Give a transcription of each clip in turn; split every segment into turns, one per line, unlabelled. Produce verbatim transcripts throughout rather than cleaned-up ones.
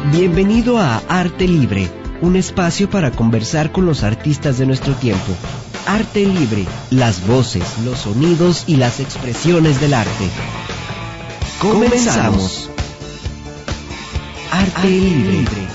Bienvenido a Arte Libre, un espacio para conversar con los artistas de nuestro tiempo. Arte Libre, las voces, los sonidos y las expresiones del arte. Comenzamos. Arte, Arte Libre. Libre.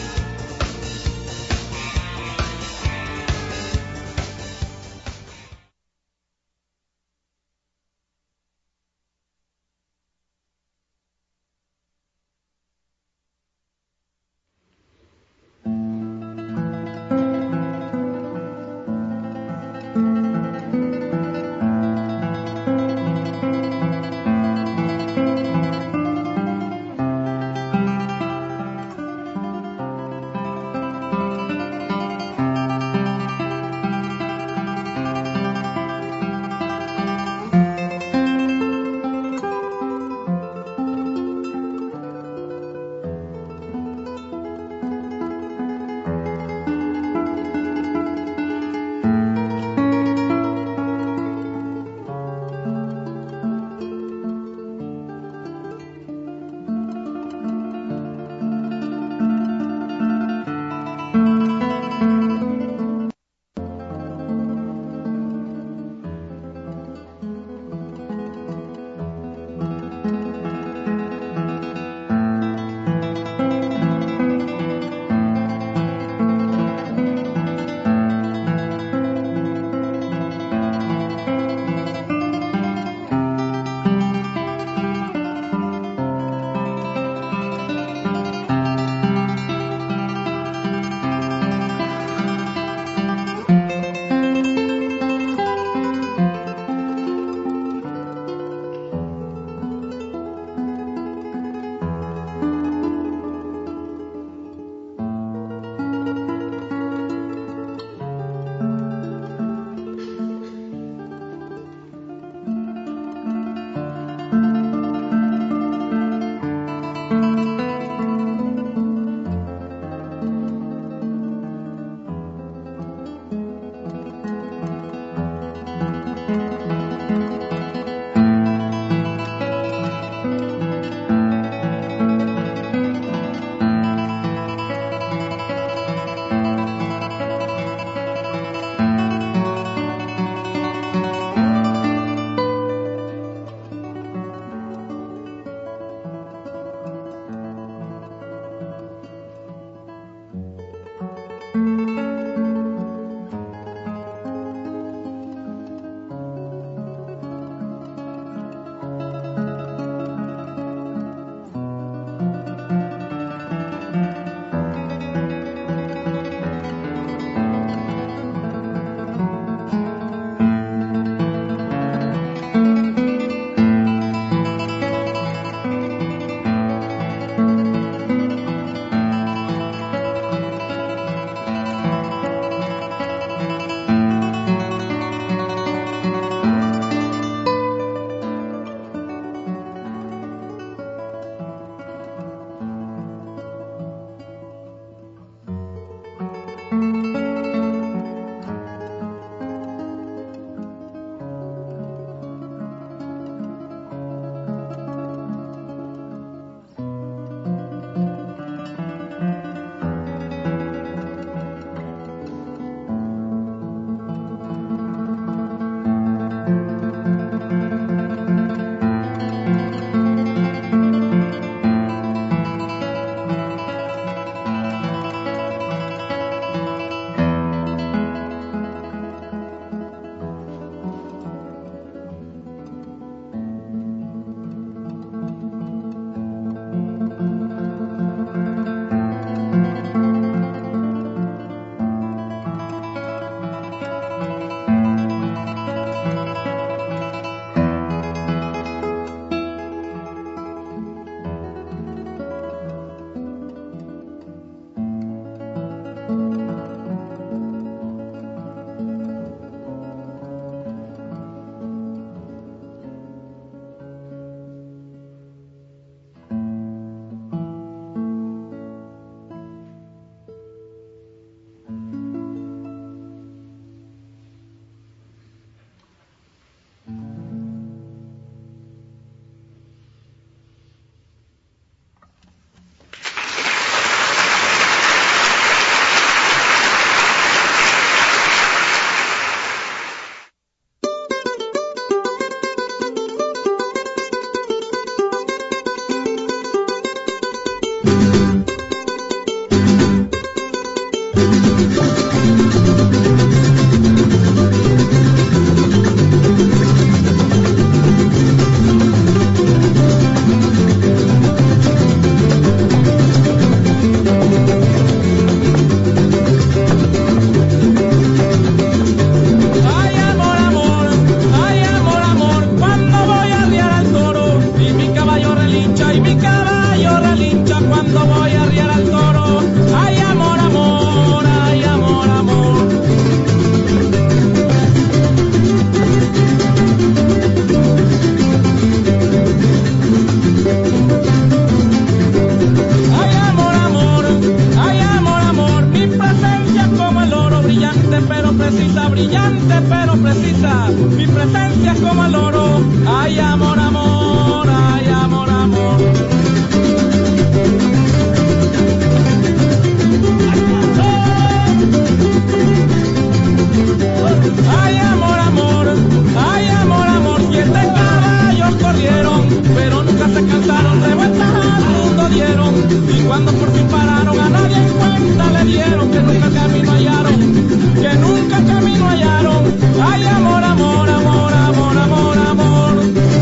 sonrisa brillante pero precisa, mi presencia es como el oro. Ay, amor, amor, ay, amor, amor. Ay, amor, amor, ay, amor, amor. Siete caballos corrieron, pero nunca se cansaron, revueltas al mundo dieron. Y cuando por fin pararon, a nadie en cuenta le dieron, que nunca camino hallaron, que nunca camino hallaron. Ay, amor, amor, amor, amor, amor, amor.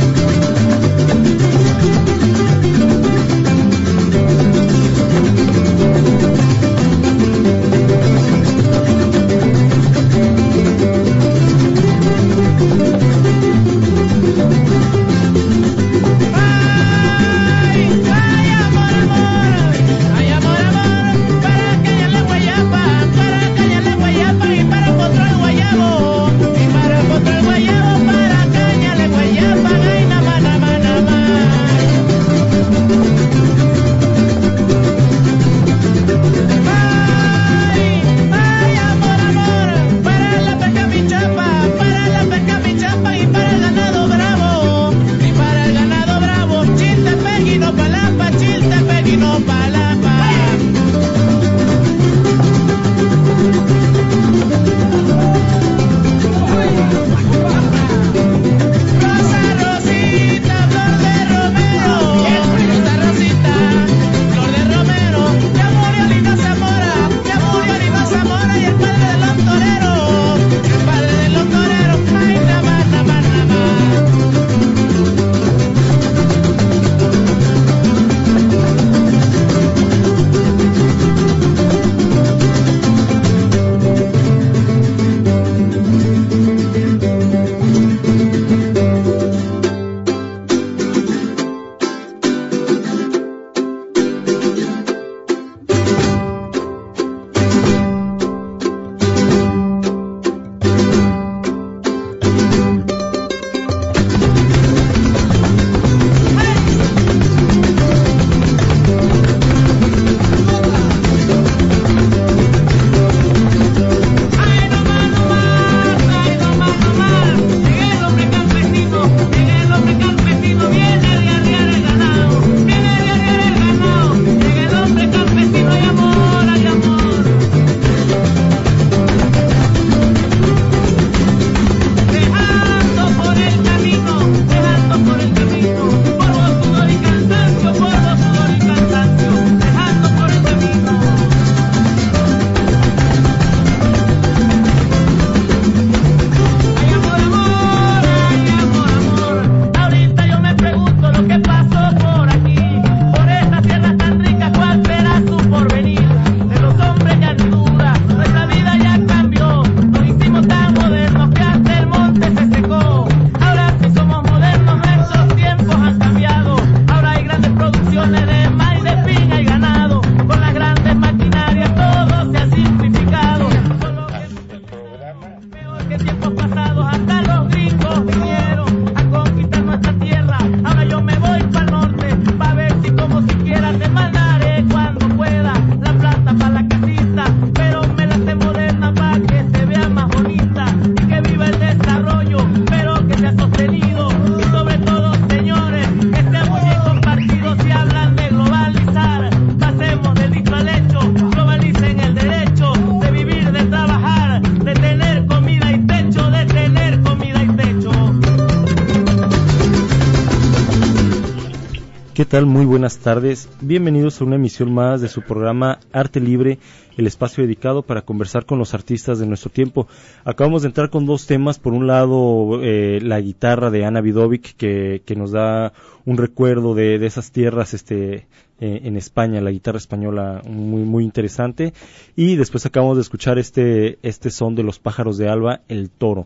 ¿Qué tal? Muy buenas tardes. Bienvenidos a una emisión más de su programa Arte Libre, el espacio dedicado para conversar con los artistas de nuestro tiempo. Acabamos de entrar con dos temas. Por un lado, eh, la guitarra de Ana Vidovic, que, que nos da un recuerdo de, de esas tierras este, eh, en España, la guitarra española muy, muy interesante. Y después acabamos de escuchar este, este son de los pájaros de Alba, El Toro.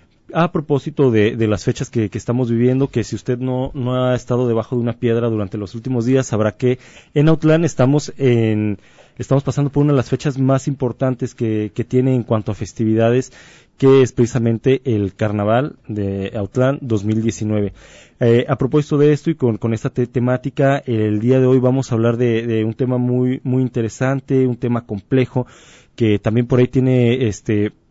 A propósito de, de las fechas que, que estamos viviendo, que si usted no, no ha estado debajo de una piedra durante los últimos días, sabrá que en Autlán estamos en estamos pasando por una de las fechas más importantes que, que tiene en cuanto a festividades, que es precisamente el Carnaval de Autlán dos mil diecinueve. Eh, a propósito de esto y con, con esta te- temática, el día de hoy vamos a hablar de, de un tema muy, muy interesante, un tema complejo, que también por ahí tiene este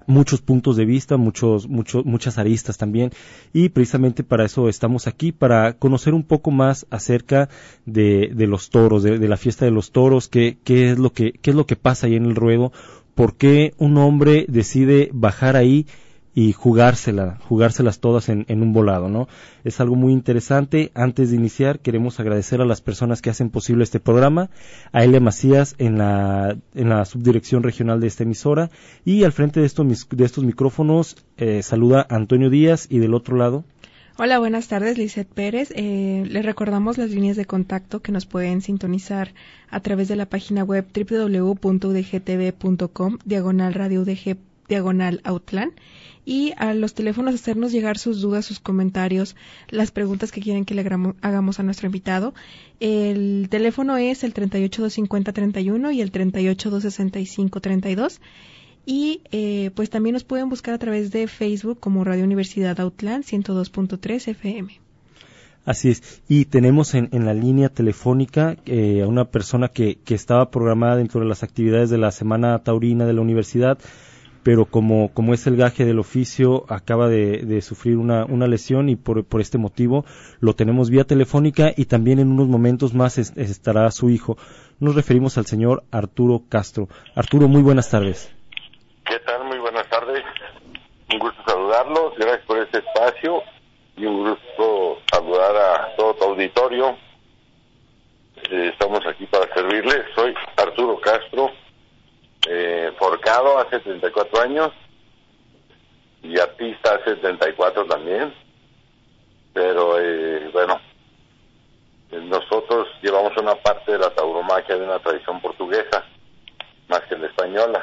muchos puntos de vista, muchos, muchos, muchas aristas también, y precisamente para eso estamos aquí, para conocer un poco más acerca de, de los toros, de, de la fiesta de los toros, qué, qué es lo que, qué es lo que pasa ahí en el ruedo, por qué un hombre decide bajar ahí y jugársela, jugárselas todas en, en un volado, ¿no? Es algo muy interesante. Antes de iniciar, queremos agradecer a las personas que hacen posible este programa, a Elia Macías en la, en la subdirección regional de esta emisora, y al frente de estos, de estos micrófonos, eh, saluda Antonio Díaz, y del otro lado.
Hola, buenas tardes, Lizeth Pérez. Eh, les recordamos las líneas de contacto que nos pueden sintonizar a través de la página web doble u doble u doble u punto u d g t v punto com, diagonal radio U D G, diagonal Autlán, y a los teléfonos hacernos llegar sus dudas, sus comentarios, las preguntas que quieren que le hagamos a nuestro invitado. El teléfono es el treinta y ocho, doscientos cincuenta, treinta y uno y el treinta y ocho, doscientos sesenta y cinco, treinta y dos. Y eh, pues también nos pueden buscar a través de Facebook como Radio Universidad Autlán ciento dos punto tres F M.
Así es, y tenemos en, en la línea telefónica eh, a una persona que, que estaba programada dentro de las actividades de la Semana Taurina de la Universidad, pero como, como es el gaje del oficio, acaba de, de sufrir una, una lesión, y por, por este motivo lo tenemos vía telefónica, y también en unos momentos más es, estará su hijo. Nos referimos al señor Arturo Castro. Arturo, muy buenas tardes.
¿Qué tal? Muy buenas tardes. Un gusto saludarlos, gracias por este espacio, y un gusto saludar a todo tu auditorio. Eh, estamos aquí para servirles. Soy Arturo Castro, eh, forcado hace treinta y cuatro años y artista hace treinta y cuatro también, pero eh, bueno, nosotros llevamos una parte de la tauromaquia de una tradición portuguesa más que la española.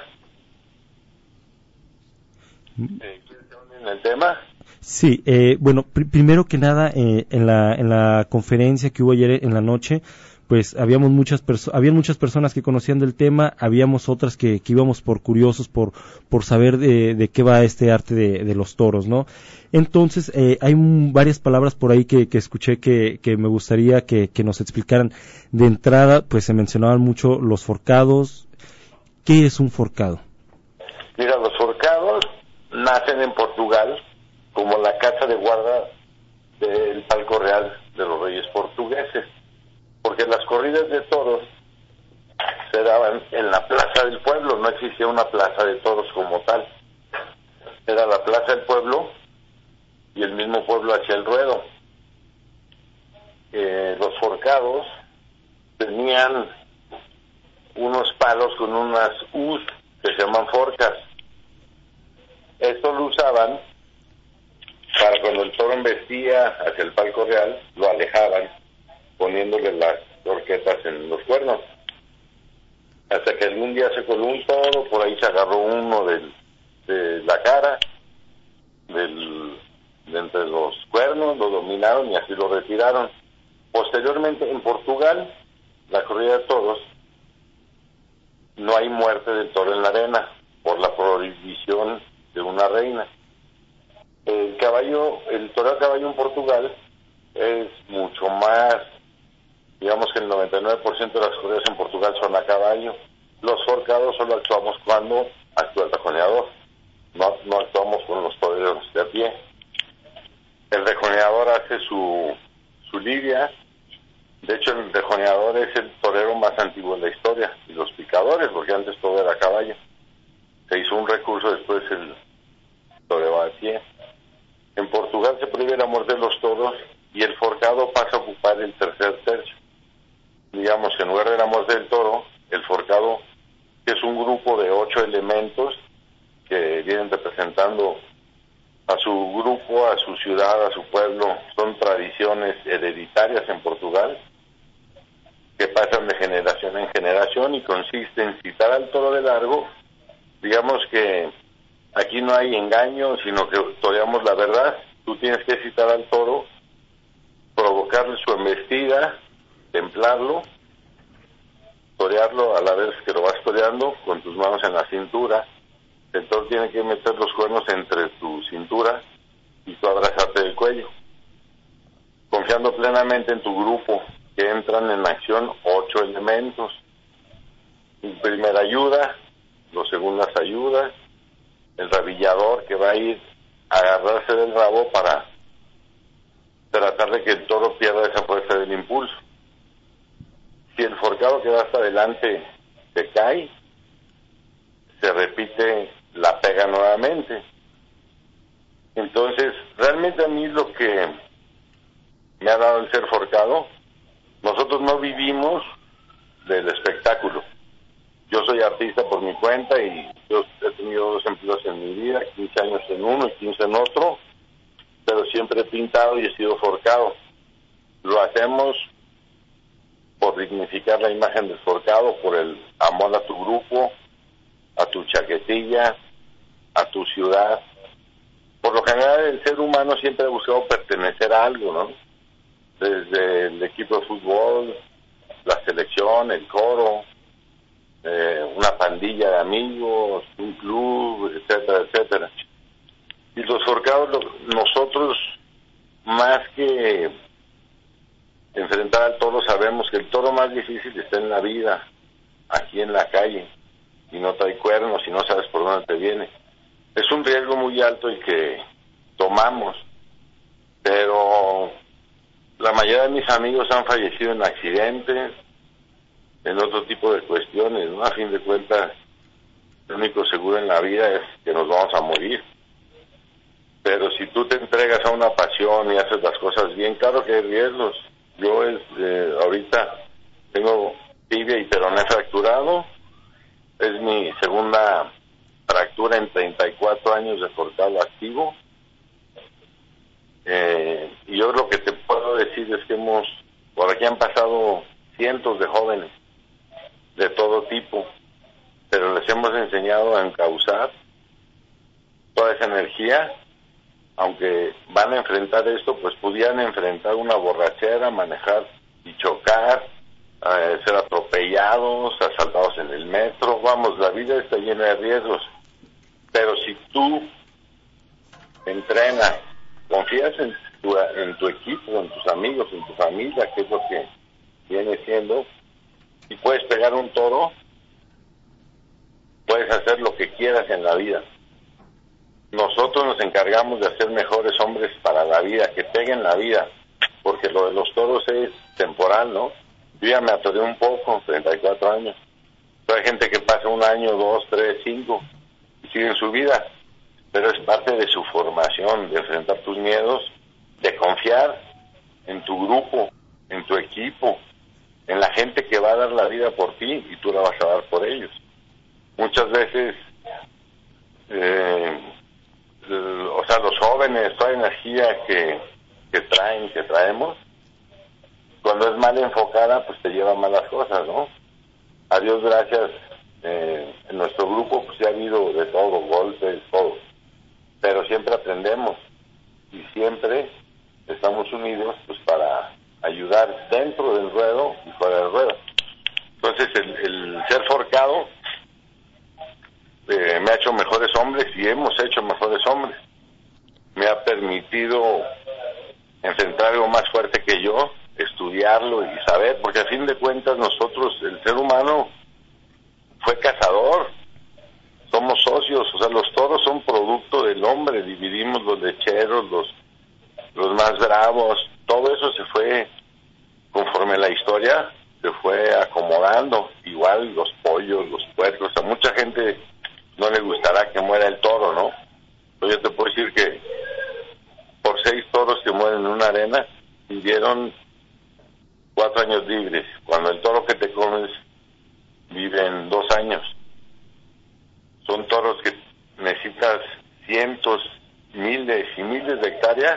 Eh, ¿Quieres que hable en el tema?
Sí, eh, bueno, pr- primero que nada, eh, en la en la conferencia que hubo ayer en la noche, pues habíamos muchas perso- había muchas personas que conocían del tema, habíamos otras que, que íbamos por curiosos, por por saber de, de qué va este arte de, de los toros, ¿no? Entonces, eh, hay un, varias palabras por ahí que, que escuché que, que me gustaría que, que nos explicaran. De entrada, pues se mencionaban mucho los forcados. ¿Qué es un forcado?
Mira, los forcados nacen en Portugal como la casa de guarda del palco real de los reyes portugueses, porque las corridas de toros se daban en la plaza del pueblo, no existía una plaza de toros como tal, era la plaza del pueblo y el mismo pueblo hacía el ruedo. Eh, los forcados tenían unos palos con unas U's que se llaman forcas. Esto lo usaban para cuando el toro embestía hacia el palco real, lo alejaban poniéndole las horquetas en los cuernos. Hasta que algún día se coló un toro, por ahí se agarró uno del, de la cara, del, de entre los cuernos, lo dominaron y así lo retiraron. Posteriormente, en Portugal, la corrida de toros, no hay muerte del toro en la arena por la prohibición de una reina. El caballo, el toro a caballo en Portugal es mucho más, digamos que el noventa y nueve por ciento de las corridas en Portugal son a caballo. Los forcados solo actuamos cuando actúa el rejoneador, no, no actuamos con los toreros de a pie. El rejoneador hace su, su lidia. De hecho, el rejoneador es el torero más antiguo de la historia, y los picadores, porque antes todo era a caballo. Se hizo un recurso, después el toreo a pie. En Portugal se prohíbe la muerte de los toros y el forcado pasa a ocupar el tercer tercio. Digamos que en lugar de la muerte del toro, el forcado, que es un grupo de ocho elementos que vienen representando a su grupo, a su ciudad, a su pueblo, son tradiciones hereditarias en Portugal que pasan de generación en generación, y consiste en citar al toro de largo. Digamos que aquí no hay engaño, sino que toreamos la verdad. Tú tienes que citar al toro, provocarle su embestida, templarlo, torearlo a la vez que lo vas toreando con tus manos en la cintura. El toro tiene que meter los cuernos entre tu cintura y tú abrazarte del cuello, confiando plenamente en tu grupo, que entran en acción ocho elementos. Primera ayuda, los segundas ayudas, el rabillador que va a ir a agarrarse del rabo para tratar de que el toro pierda esa fuerza del impulso. Si el forcado que va hasta adelante se cae, se repite la pega nuevamente. Entonces, realmente a mí lo que me ha dado el ser forcado, nosotros no vivimos del espectáculo. Yo soy artista por mi cuenta y yo he tenido dos empleos en mi vida, quince años en uno y quince en otro, pero siempre he pintado y he sido forcado. Lo hacemos por dignificar la imagen del forcado, por el amor a tu grupo, a tu chaquetilla, a tu ciudad. Por lo general el ser humano siempre ha buscado pertenecer a algo, ¿no? Desde el equipo de fútbol, la selección, el coro, eh, una pandilla de amigos, un club, etcétera, etcétera. Y los forcados, lo, nosotros, más que enfrentar al toro, sabemos que el toro más difícil está en la vida, aquí en la calle, y no trae cuernos y no sabes por dónde te viene. Es un riesgo muy alto el que tomamos, pero la mayoría de mis amigos han fallecido en accidentes, en otro tipo de cuestiones, ¿no? A fin de cuentas, lo único seguro en la vida es que nos vamos a morir. Pero si tú te entregas a una pasión y haces las cosas bien, claro que hay riesgos. Yo es, eh, ahorita tengo tibia y peroné fracturado, es mi segunda fractura en treinta y cuatro años de forcado activo. Eh, y yo lo que te puedo decir es que hemos, por aquí han pasado cientos de jóvenes de todo tipo, pero les hemos enseñado a encauzar toda esa energía. Aunque van a enfrentar esto, pues pudieran enfrentar una borrachera, manejar y chocar, eh, ser atropellados, asaltados en el metro. Vamos, la vida está llena de riesgos, pero si tú entrenas, confías en tu, en tu equipo, en tus amigos, en tu familia, que es lo que viene siendo, y puedes pegar un toro, puedes hacer lo que quieras en la vida. Nosotros nos encargamos de hacer mejores hombres para la vida, que peguen la vida, porque lo de los toros es temporal, ¿no? Yo ya me atoré un poco, treinta y cuatro años. Pero hay gente que pasa un año, dos, tres, cinco, y siguen su vida. Pero es parte de su formación, de enfrentar tus miedos, de confiar en tu grupo, en tu equipo, en la gente que va a dar la vida por ti y tú la vas a dar por ellos. Muchas veces... Eh, o sea, los jóvenes, toda energía que, que traen, que traemos, cuando es mal enfocada, pues te lleva a malas cosas, ¿no? A Dios gracias, eh, en nuestro grupo pues ya ha habido de todo, golpes, todo, pero siempre aprendemos y siempre estamos unidos pues para ayudar dentro del ruedo y fuera del ruedo. Entonces el, el ser forcado Eh, me ha hecho mejores hombres y hemos hecho mejores hombres. Me ha permitido enfrentar algo más fuerte que yo, estudiarlo y saber, porque a fin de cuentas nosotros, el ser humano fue cazador, somos socios, o sea, los toros son producto del hombre, dividimos los lecheros, los, los más bravos, todo eso se fue, conforme la historia, se fue acomodando, igual los pollos, los puercos, a mucha gente no le gustará que muera el toro, ¿no? Pues yo te puedo decir que por seis toros que mueren en una arena, vivieron cuatro años libres, cuando el toro que te comes vive en dos años. Son toros que necesitas cientos, miles y miles de hectáreas,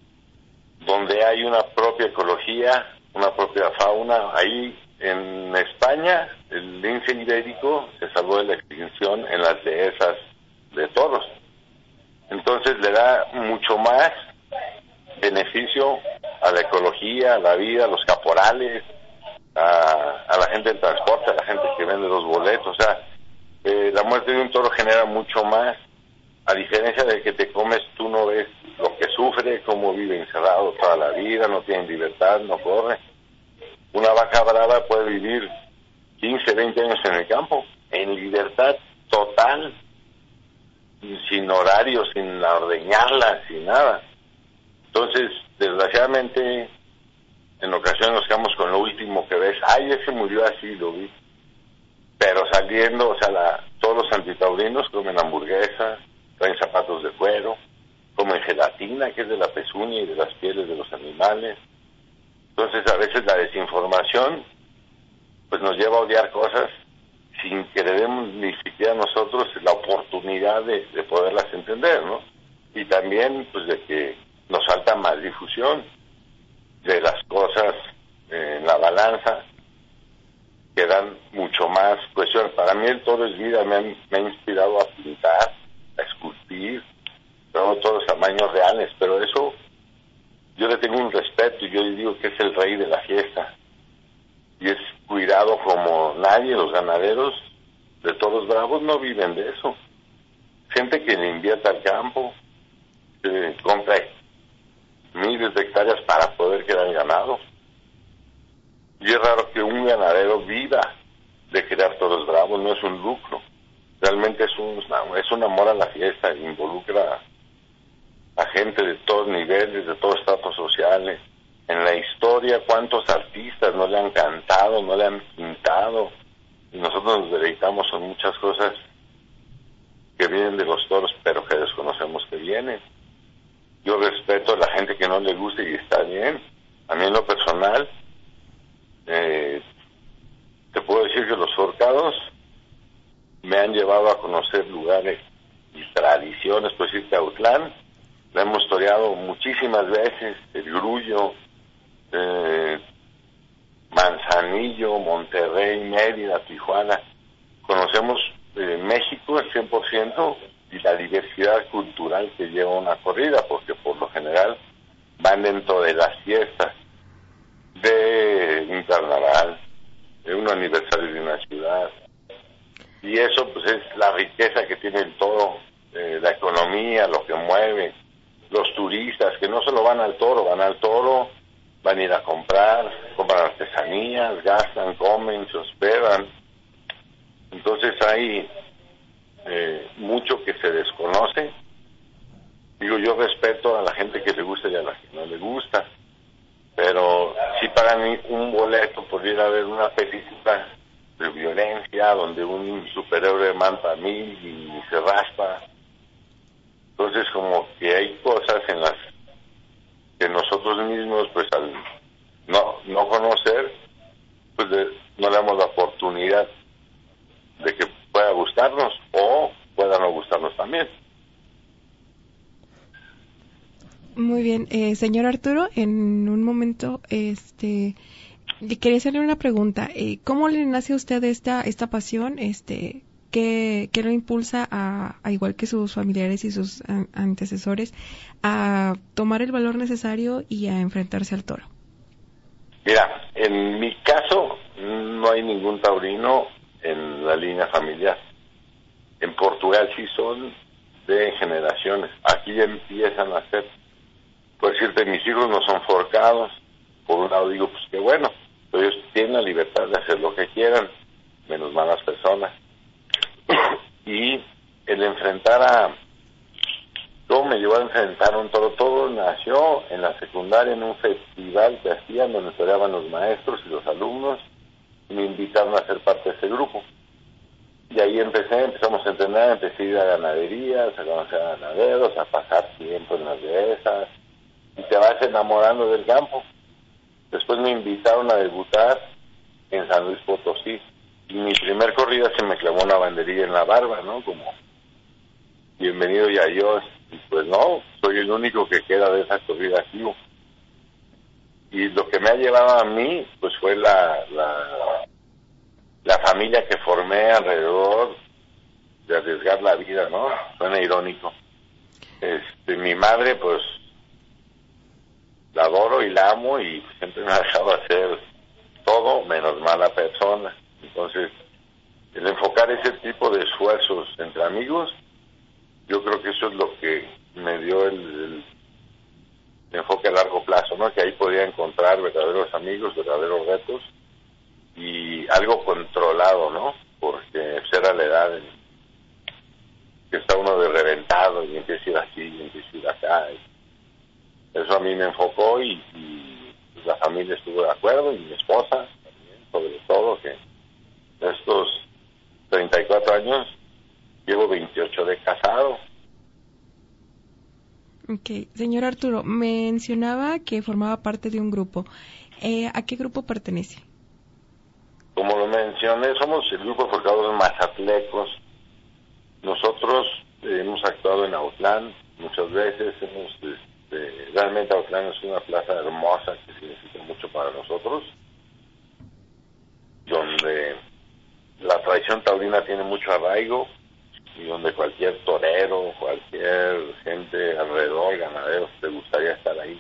donde hay una propia ecología, una propia fauna. Ahí en España, el lince ibérico se salvó de la extinción en las dehesas de toros. Entonces le da mucho más beneficio a la ecología, a la vida, a los caporales, a, a la gente del transporte, a la gente que vende los boletos. O sea, eh, la muerte de un toro genera mucho más. A diferencia de que te comes, tú no ves lo que sufre, cómo vive encerrado toda la vida, no tiene libertad, no corre. Una vaca brava puede vivir quince, veinte años en el campo, en libertad total. sin horario, sin ordeñarla, sin nada. Entonces, desgraciadamente, en ocasiones nos quedamos con lo último que ves. Ay, ese murió así, lo vi. Pero saliendo, o sea, la, todos los antitaurinos comen hamburguesas, traen zapatos de cuero, comen gelatina, que es de la pezuña y de las pieles de los animales. Entonces, a veces la desinformación, pues nos lleva a odiar cosas sin que le demos ni siquiera nosotros la oportunidad de, de poderlas entender, ¿no? Y también, pues, de que nos falta más difusión de las cosas eh, en la balanza, que dan mucho más cuestión. Para mí el toro es vida, me ha, me ha inspirado a pintar, a esculpir, pero todos tamaños reales, pero eso yo le tengo un respeto y yo le digo que es el rey de la fiesta y es cuidado como nadie. Los ganaderos de toros bravos no viven de eso. Gente que le invierte al campo, que compra miles de hectáreas para poder crear ganado. Y es raro que un ganadero viva de crear toros bravos, no es un lucro. Realmente es un, es un amor a la fiesta, involucra a gente de todos niveles, de todos estratos sociales. En la historia, ¿cuántos artistas no le han cantado, no le han pintado? Y nosotros nos deleitamos en muchas cosas que vienen de los toros, pero que desconocemos que vienen. Yo respeto a la gente que no le gusta y está bien. A mí en lo personal, eh, te puedo decir que los forcados me han llevado a conocer lugares y tradiciones, pues irte a Autlán, la hemos toreado muchísimas veces, el Grullo, eh, Manzanillo, Monterrey, Mérida, Tijuana. Conocemos eh, México al cien por ciento y la diversidad cultural que lleva una corrida, porque por lo general van dentro de las fiestas de un carnaval, de un aniversario de una ciudad, y eso pues es la riqueza que tiene el toro, eh, la economía, lo que mueve, los turistas que no solo van al toro, van al toro, van a ir a comprar, compran artesanías, gastan, comen, se hospedan. Entonces hay eh, mucho que se desconoce. Digo, yo respeto a la gente que le gusta y a la que no le gusta, pero si pagan un boleto por ir a ver una película de violencia donde un superhéroe mata a mil y se raspa. Entonces como que hay cosas en las que nosotros mismos, pues al no no conocer, pues de, no le damos la oportunidad de que pueda gustarnos o pueda no gustarnos también.
Muy bien, eh, señor Arturo, en un momento, este, le quería hacerle una pregunta. Eh, ¿Cómo le nace a usted esta esta pasión? Este, ¿qué, qué lo impulsa a, a igual que sus familiares y sus an- antecesores, a tomar el valor necesario y a enfrentarse al toro?
Mira, en mi caso no hay ningún taurino en la línea familiar. En Portugal sí son de generaciones. Aquí ya empiezan a ser. Por decirte, mis hijos no son forcados. Por un lado digo, pues qué bueno, ellos tienen la libertad de hacer lo que quieran, menos malas personas. Y el enfrentar a... Todo me llevó a enfrentar a un toro. Todo nació en la secundaria, en un festival que hacían, donde toreaban los maestros y los alumnos, y me invitaron a ser parte de ese grupo. Y ahí empecé, empezamos a entrenar, empecé a ir a ganaderías, a conocer a ganaderos, a pasar tiempo en las dehesas, y te vas enamorando del campo. Después me invitaron a debutar en San Luis Potosí, y mi primer corrida se me clavó una banderilla en la barba, ¿no? Como, bienvenido ya yo, y pues no, soy el único que queda de esa corrida activo. Y lo que me ha llevado a mí, pues fue la, la, la familia que formé alrededor de arriesgar la vida, ¿no? Suena irónico. Este, mi madre, pues, la adoro y la amo y siempre me ha dejado hacer todo menos mala persona. Entonces, el enfocar ese tipo de esfuerzos entre amigos, yo creo que eso es lo que me dio el, el, el enfoque a largo plazo, ¿no? Que ahí podía encontrar verdaderos amigos, verdaderos retos y algo controlado, ¿no? Porque era la edad en, que está uno de reventado y empieza a ir así y empieza a ir acá. Eso a mí me enfocó y, y pues, la familia estuvo de acuerdo y mi esposa también, sobre todo, que estos treinta y cuatro años llevo veintiocho de casado.
Ok, señor Arturo, mencionaba que formaba parte de un grupo. Eh, ¿A qué grupo pertenece?
Como lo mencioné, somos el grupo de forjadores mazatlecos. Nosotros eh, hemos actuado en Autlán muchas veces. Hemos, este, realmente Autlán es una plaza hermosa que significa mucho para nosotros, donde la tradición taurina tiene mucho arraigo y donde cualquier torero, cualquier gente alrededor, ganaderos, te gustaría estar ahí.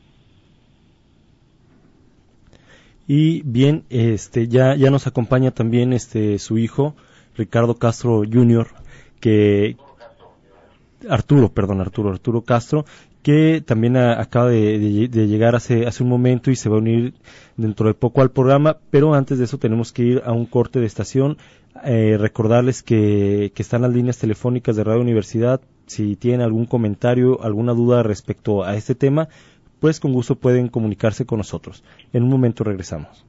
Y bien, este ya ya nos acompaña también este su hijo Ricardo Castro junior, que Arturo, perdón, Arturo Arturo Castro, que también a, acaba de, de, de llegar hace hace un momento y se va a unir dentro de poco al programa, pero antes de eso tenemos que ir a un corte de estación. Eh, recordarles que, que están las líneas telefónicas de Radio Universidad. Si tienen algún comentario, alguna duda respecto a este tema, pues con gusto pueden comunicarse con nosotros. En un momento regresamos.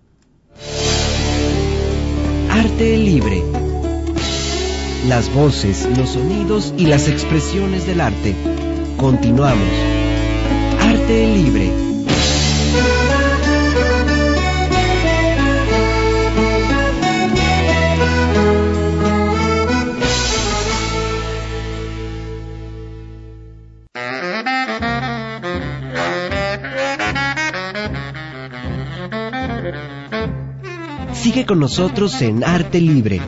Arte libre. Las voces, los sonidos y las expresiones del arte. Continuamos. Arte libre. Sigue con nosotros en Arte Libre.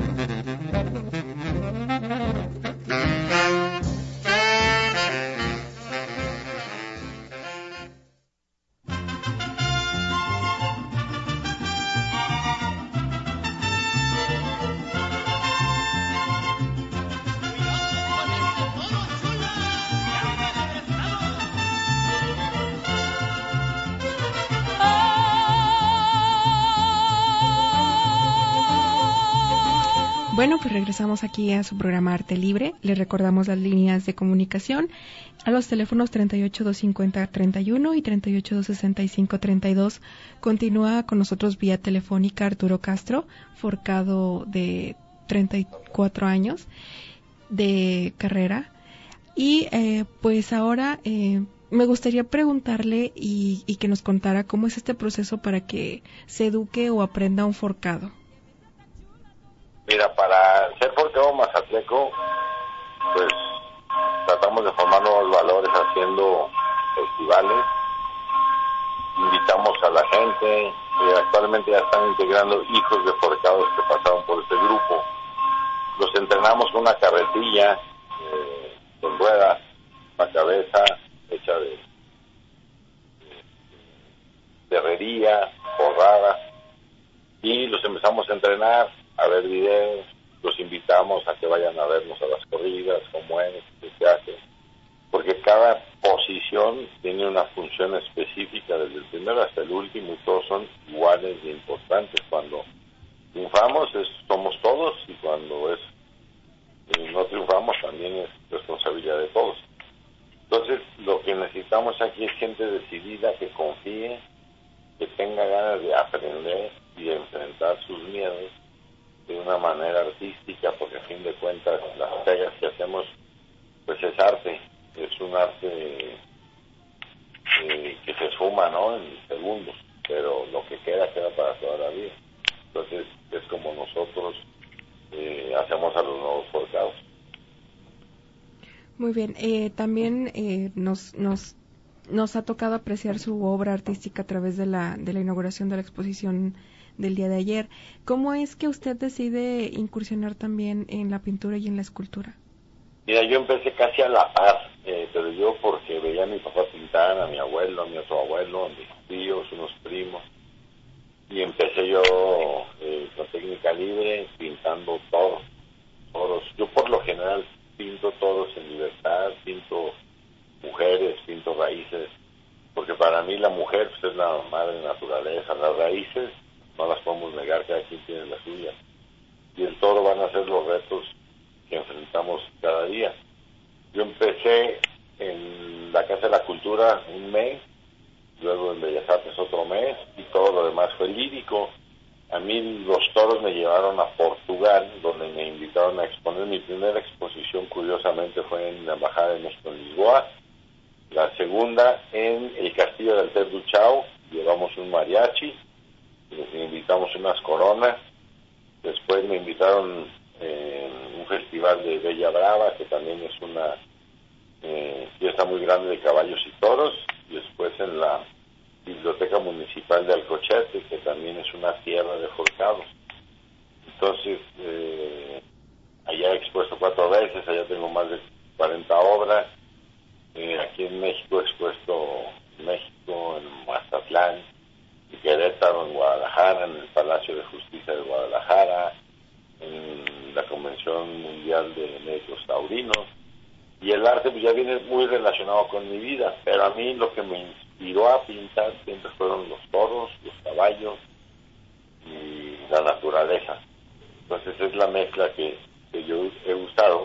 Bueno, pues regresamos aquí a su programa Arte Libre. Les recordamos las líneas de comunicación a los teléfonos treinta y ocho, doscientos cincuenta, treinta y uno y treinta y ocho, doscientos sesenta y cinco, treinta y dos. Continúa con nosotros vía telefónica Arturo Castro, forcado de treinta y cuatro años de carrera. Y eh, pues ahora eh, me gustaría preguntarle y, y que nos contara cómo es este proceso para que se eduque o aprenda un forcado.
Mira, para ser forjado mazatleco, pues tratamos de formar nuevos valores haciendo festivales, invitamos a la gente, y actualmente ya están integrando hijos de forjados que pasaron por este grupo. Los entrenamos con una carretilla, eh, con ruedas, una cabeza hecha de, de, de herrería, forrada, y los empezamos a entrenar, a ver videos, los invitamos a que vayan a vernos a las corridas, cómo es, qué se hace, porque cada posición tiene una función específica desde el primero hasta el último y todos son iguales de importantes. Cuando triunfamos es, somos todos, y cuando es y no triunfamos también es responsabilidad de todos. Entonces lo que necesitamos aquí es gente decidida, que confíe, que tenga ganas de aprender y de enfrentar sus miedos de una manera artística, porque a fin de cuentas las pegas que hacemos pues es arte, es un arte eh, que se suma, ¿no?, en segundos, pero lo que queda queda para toda la vida. Entonces es como nosotros eh, hacemos a los nuevos forjados.
Muy bien, eh, también eh, nos nos nos ha tocado apreciar su obra artística a través de la de la inauguración de la exposición del día de ayer. ¿Cómo es que usted decide incursionar también en la pintura y en la escultura?
Mira, yo empecé casi a la par, eh, pero yo porque veía a mi papá pintar, a mi abuelo, a mi otro abuelo, a mis tíos, unos primos, y empecé yo eh, con técnica libre, pintando todos, todos. Yo por lo general pinto todos en libertad, pinto mujeres, pinto raíces, porque para mí la mujer pues, es la madre naturaleza, las raíces no las podemos negar, cada quien tiene la suya, y el toro van a ser los retos que enfrentamos cada día. Yo empecé en la Casa de la Cultura un mes, luego en Bellas Artes otro mes, y todo lo demás fue lírico. A mí los toros me llevaron a Portugal, donde me invitaron a exponer. Mi primera exposición, curiosamente, fue en la Embajada de México en Lisboa. La segunda en el Castillo del Alter do Chao, llevamos un mariachi, les invitamos unas coronas. Después me invitaron en un festival de Bella Brava, que también es una eh, fiesta muy grande de caballos y toros. Y después en la Biblioteca Municipal de Alcochete, que también es una tierra de forcados. Entonces, eh, allá he expuesto cuatro veces, allá tengo más de cuarenta obras. Eh, aquí en México he expuesto en México, en Mazatlán, en Querétaro, en Guadalajara, en el Palacio de Justicia de Guadalajara, en la Convención Mundial de Médicos Taurinos. Y el arte pues ya viene muy relacionado con mi vida, pero a mí lo que me inspiró a pintar siempre fueron los toros, los caballos y la naturaleza. Entonces es la mezcla que, que yo he usado,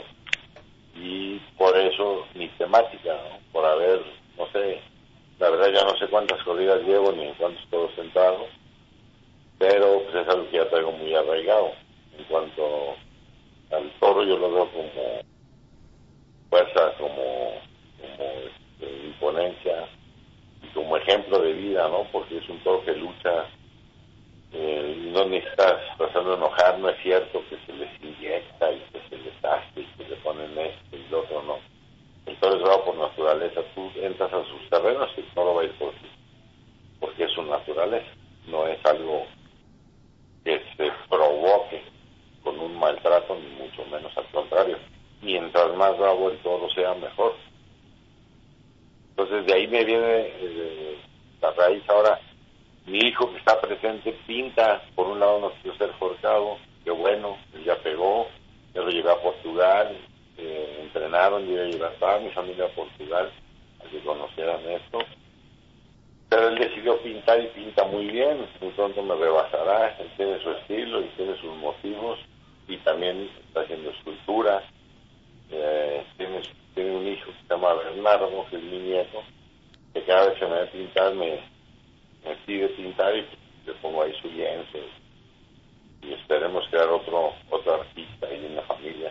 y por eso mi temática, ¿no? Por haber, no sé, la verdad ya no sé cuántas corridas llevo ni en cuántos toros sentados, pero pues es algo que ya traigo muy arraigado. En cuanto al toro, yo lo veo como fuerza, como, como este, imponencia y como ejemplo de vida, ¿no? Porque es un toro que lucha, eh, y no necesitas hacerlo enojar. No es cierto que se les inyecta y que se les hace y que le ponen esto y lo otro, no. El toro es bravo por naturaleza. Tú entras a sus terrenos y el toro va a ir por ti, porque es su naturaleza, no es algo que se provoque con un maltrato, ni mucho menos, al contrario. Mientras más bravo el toro sea, mejor. Entonces de ahí me viene eh, la raíz. Ahora, mi hijo que está presente pinta. Por un lado no quiero ser forcado, que bueno, él ya pegó, ya lo llevé a Portugal, eh, entrenaron, yo iba a llevar a toda mi familia a Portugal a que conocieran esto. Pero él decidió pintar y pinta muy bien. Muy pronto me rebasará. Él tiene su estilo y tiene sus motivos, y también está haciendo escultura. Eh, tiene, tiene un hijo que se llama Bernardo, que es mi nieto, que cada vez que me ve pintar me, me pide pintar, y pues, le pongo ahí su lienzo, y esperemos crear otro otro artista ahí en la familia.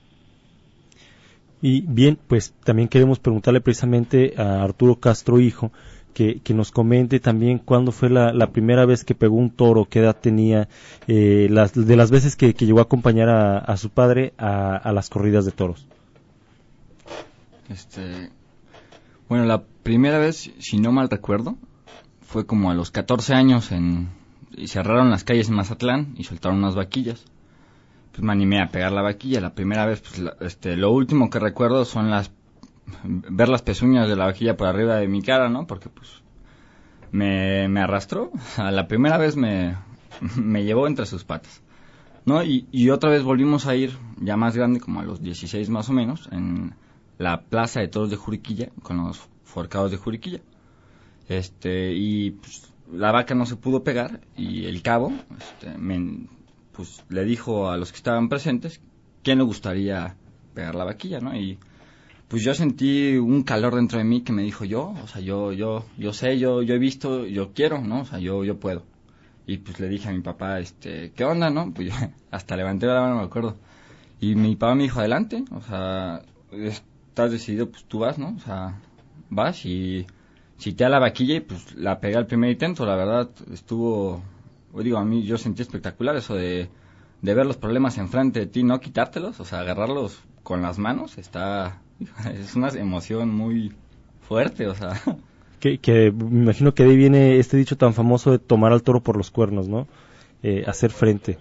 Y bien, pues también queremos preguntarle precisamente a Arturo Castro, hijo, que, que nos comente también cuándo fue la, la primera vez que pegó un toro, qué edad tenía, eh, las, de las veces que, que llegó a acompañar a, a su padre a, a las corridas de toros.
Este, bueno, la primera vez, si no mal recuerdo, fue como a los catorce años, en, y cerraron las calles en Mazatlán y soltaron unas vaquillas. Pues me animé a pegar la vaquilla. La primera vez, pues, la, este, lo último que recuerdo son las ver las pezuñas de la vaquilla por arriba de mi cara, ¿no? Porque pues me, me arrastró. A la primera vez me, me llevó entre sus patas, ¿no? Y, y otra vez volvimos a ir, ya más grande, como a los dieciséis más o menos, en la plaza de toros de Juriquilla, con los forcados de Juriquilla. Este, y pues, la vaca no se pudo pegar, y el cabo, este, me, pues le dijo a los que estaban presentes quién le gustaría pegar la vaquilla, ¿no? Y pues yo sentí un calor dentro de mí que me dijo yo, o sea, yo yo yo sé, yo yo he visto, yo quiero, ¿no? O sea, yo yo puedo. Y pues le dije a mi papá, este, ¿qué onda, no? Pues yo hasta levanté la mano, me acuerdo. Y mi papá me dijo, adelante, o sea, estás decidido, pues tú vas, ¿no? O sea, vas y cité a la vaquilla y pues la pegué al primer intento. La verdad estuvo, digo, a mí yo sentí espectacular eso de, de ver los problemas enfrente de ti, no quitártelos, o sea, agarrarlos con las manos. Está, es una emoción muy fuerte, o sea.
Que, que me imagino que de ahí viene este dicho tan famoso de tomar al toro por los cuernos, ¿no? Eh, hacer frente.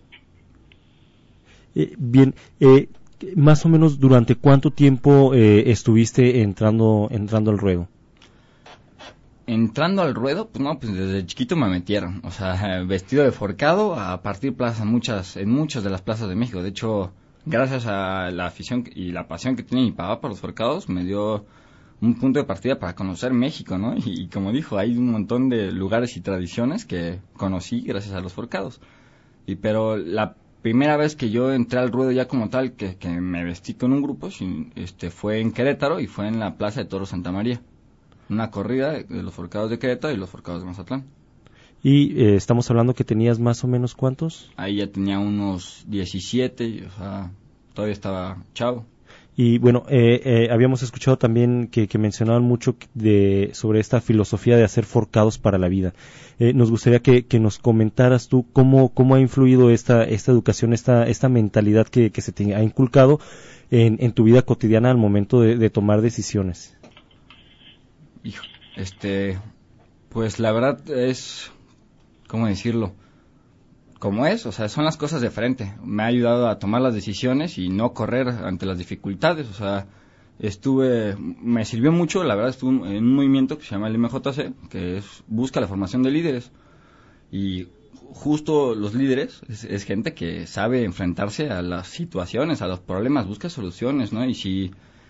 Eh, bien, eh, más o menos durante cuánto tiempo eh, estuviste entrando entrando al ruedo.
Entrando al ruedo, pues no, pues desde chiquito me metieron, o sea, vestido de forcado a partir plazas muchas, en muchas de las plazas de México. De hecho, gracias a la afición y la pasión que tiene mi papá por los forcados, me dio un punto de partida para conocer México, ¿no? Y, y como dijo, hay un montón de lugares y tradiciones que conocí gracias a los forcados. Y pero la primera vez que yo entré al ruedo ya como tal, que, que me vestí con un grupo, este, fue en Querétaro y fue en la Plaza de Toros Santa María. Una corrida de los forcados de Querétaro y los forcados de Mazatlán.
Y eh, estamos hablando que tenías más o menos ¿cuántos?
Ahí ya tenía unos diecisiete, o sea, todavía estaba chavo.
Y bueno, eh, eh, habíamos escuchado también que, que mencionaban mucho de, sobre esta filosofía de hacer forcados para la vida. Eh, nos gustaría que, que nos comentaras tú cómo, cómo ha influido esta, esta educación, esta, esta mentalidad que, que se te ha inculcado en, en tu vida cotidiana al momento de, de tomar decisiones.
Hijo, este, pues la verdad es, ¿cómo decirlo? Como es, o sea, son las cosas de frente. Me ha ayudado a tomar las decisiones y no correr ante las dificultades. O sea, estuve, me sirvió mucho, la verdad, estuve en un movimiento que se llama el M J C, que es, busca la formación de líderes. Y justo los líderes es, es gente que sabe enfrentarse a las situaciones, a los problemas, busca soluciones, ¿no? Y si,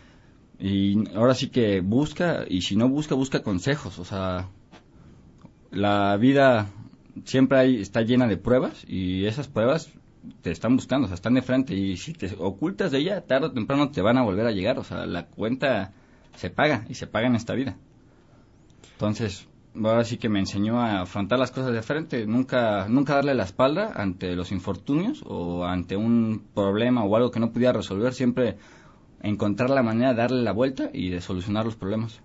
y ahora sí que busca, y si no busca, busca consejos. O sea, la vida siempre hay, está llena de pruebas y esas pruebas te están buscando, o sea, están de frente y si te ocultas de ella, tarde o temprano te van a volver a llegar, o sea, la cuenta se paga y se paga en esta vida. Entonces, ahora sí que me enseñó a afrontar las cosas de frente, nunca nunca darle la espalda ante los infortunios o ante un problema o algo que no pudiera resolver, siempre encontrar la manera de darle la vuelta y de solucionar los problemas.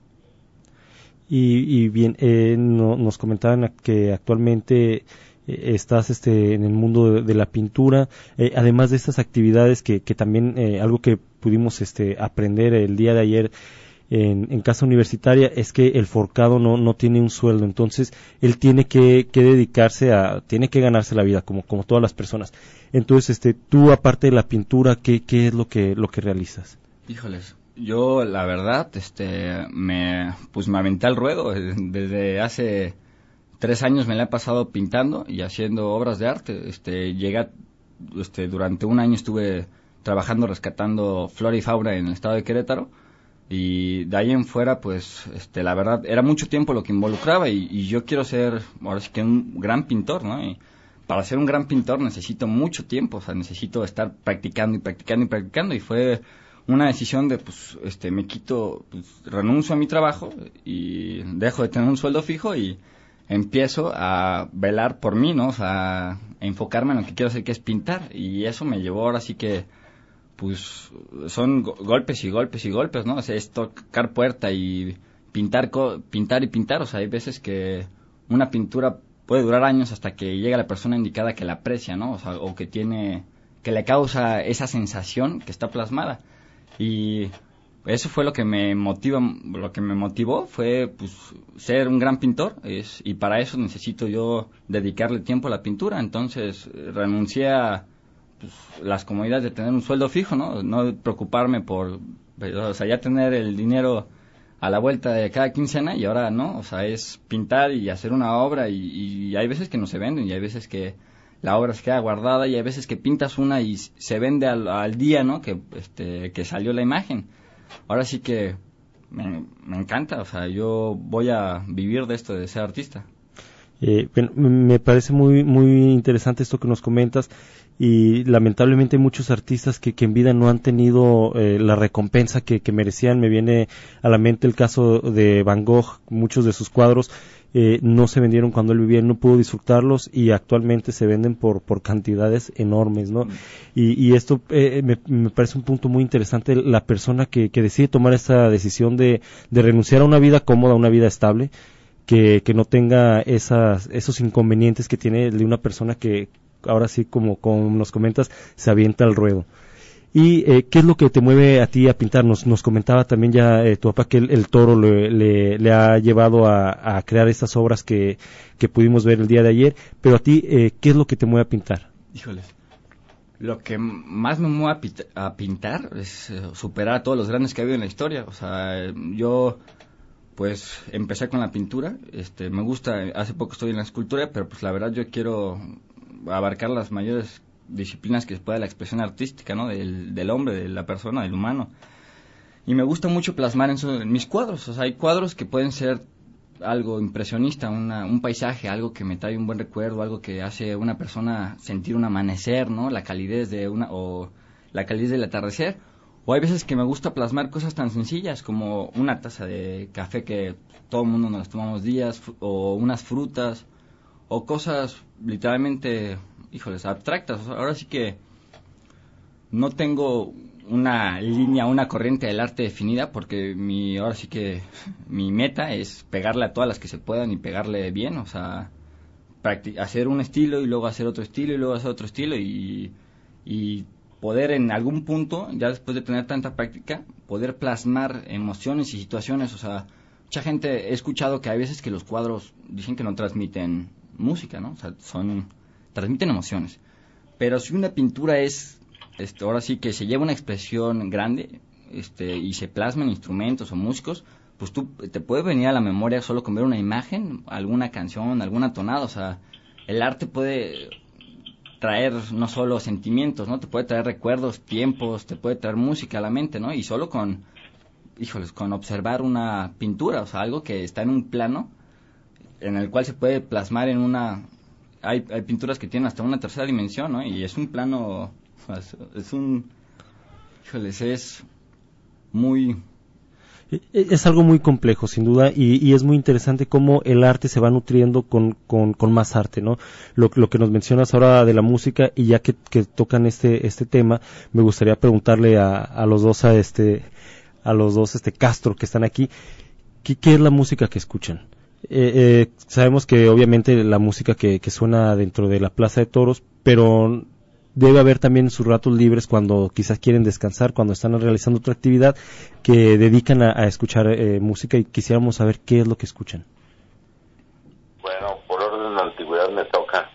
Y, y bien, eh, no, nos comentaban que actualmente eh, estás este, en el mundo de, de la pintura, eh, además de estas actividades que, que también eh, algo que pudimos este, aprender el día de ayer en, en Casa Universitaria es que el forcado no, no tiene un sueldo, entonces él tiene que, que dedicarse a, tiene que ganarse la vida como, como todas las personas. Entonces, este, tú aparte de la pintura, ¿qué, qué es lo que, lo que realizas?
Híjoles. Yo, la verdad, este, me, pues me aventé al ruedo. Desde hace tres años me la he pasado pintando y haciendo obras de arte. Este, llegué, este, durante un año estuve trabajando rescatando flora y fauna en el estado de Querétaro. Y de ahí en fuera, pues, este, la verdad, era mucho tiempo lo que involucraba y, y yo quiero ser, ahora sí que un gran pintor, ¿no? Y para ser un gran pintor necesito mucho tiempo, o sea, necesito estar practicando y practicando y practicando y fue una decisión de, pues, este, me quito, pues, renuncio a mi trabajo y dejo de tener un sueldo fijo y empiezo a velar por mí, ¿no? O sea, a enfocarme en lo que quiero hacer, que es pintar. Y eso me llevó ahora sí que, pues, son go- golpes y golpes y golpes, ¿no? O sea, es tocar puerta y pintar, co- pintar y pintar. O sea, hay veces que una pintura puede durar años hasta que llega la persona indicada que la aprecia, ¿no? O sea, o que tiene, que le causa esa sensación que está plasmada. Y eso fue lo que me motiva, lo que me motivó fue, pues, ser un gran pintor, es, y para eso necesito yo dedicarle tiempo a la pintura. Entonces renuncié a, pues, las comodidades de tener un sueldo fijo, no, no preocuparme por, o sea, ya tener el dinero a la vuelta de cada quincena y ahora no, o sea, es pintar y hacer una obra y, y hay veces que no se venden y hay veces que la obra se queda guardada y hay veces que pintas una y se vende al, al día, ¿no? Que, este, que salió la imagen. Ahora sí que me, me encanta, o sea, yo voy a vivir de esto, de ser artista.
Eh, bueno, me parece muy muy interesante esto que nos comentas y lamentablemente hay muchos artistas que, que en vida no han tenido eh, la recompensa que, que merecían. Me viene a la mente el caso de Van Gogh, muchos de sus cuadros eh, no se vendieron cuando él vivía, no pudo disfrutarlos y actualmente se venden por por cantidades enormes, ¿no? Mm. Y, y esto eh, me, me parece un punto muy interesante, la persona que, que decide tomar esta decisión de, de renunciar a una vida cómoda, a una vida estable, que, que no tenga esas, esos inconvenientes que tiene de una persona que ahora sí, como, como nos comentas, se avienta al ruedo. ¿Y eh, qué es lo que te mueve a ti a pintar? Nos, nos comentaba también ya eh, tu papá que el, el toro le, le, le ha llevado a, a crear estas obras que, que pudimos ver el día de ayer, pero a ti, eh, ¿qué es lo que te mueve a pintar?
Híjoles, lo que más me mueve a, pita- a pintar es eh, superar a todos los grandes que ha habido en la historia. O sea, yo pues empecé con la pintura, este, me gusta, hace poco estoy en la escultura, pero pues la verdad yo quiero abarcar las mayores disciplinas que se pueda la expresión artística, ¿no? Del, del hombre, de la persona, del humano. Y me gusta mucho plasmar eso en mis cuadros. O sea, hay cuadros que pueden ser algo impresionista, una, un paisaje, algo que me trae un buen recuerdo, algo que hace a una persona sentir un amanecer, ¿no? La calidez de una, o la calidez del atardecer. O hay veces que me gusta plasmar cosas tan sencillas como una taza de café que todo el mundo nos las tomamos días, o unas frutas, o cosas literalmente, híjoles, abstractas. Ahora sí que no tengo una línea, una corriente del arte definida, porque mi ahora sí que mi meta es pegarle a todas las que se puedan y pegarle bien, o sea, hacer un estilo y luego hacer otro estilo y luego hacer otro estilo y, y poder en algún punto, ya después de tener tanta práctica, poder plasmar emociones y situaciones. O sea, mucha gente, he escuchado que hay veces que los cuadros dicen que no transmiten música, ¿no? O sea, son, transmiten emociones. Pero si una pintura es, este, ahora sí que se lleva una expresión grande, este, y se plasma en instrumentos o músicos, pues tú te puede venir a la memoria solo con ver una imagen, alguna canción, alguna tonada. O sea, el arte puede traer no solo sentimientos, ¿no? Te puede traer recuerdos, tiempos, te puede traer música a la mente, ¿no? Y solo con, híjoles, con observar una pintura, o sea, algo que está en un plano en el cual se puede plasmar en una... Hay, hay pinturas que tienen hasta una tercera dimensión, ¿no? Y es un plano, es, es un... híjoles, es muy...
Es algo muy complejo, sin duda, y, y es muy interesante cómo el arte se va nutriendo con, con, con más arte, ¿no? Lo, lo que nos mencionas ahora de la música, y ya que, que tocan este este tema, me gustaría preguntarle a, a los dos a este a los dos este Castro que están aquí, ¿qué, qué es la música que escuchan? Eh, eh, sabemos que obviamente la música que, que suena dentro de la Plaza de Toros, pero debe haber también sus ratos libres cuando quizás quieren descansar, cuando están realizando otra actividad, que dedican a, a escuchar eh, música, y quisiéramos saber qué es lo que escuchan.
Bueno, por orden de antigüedad me toca.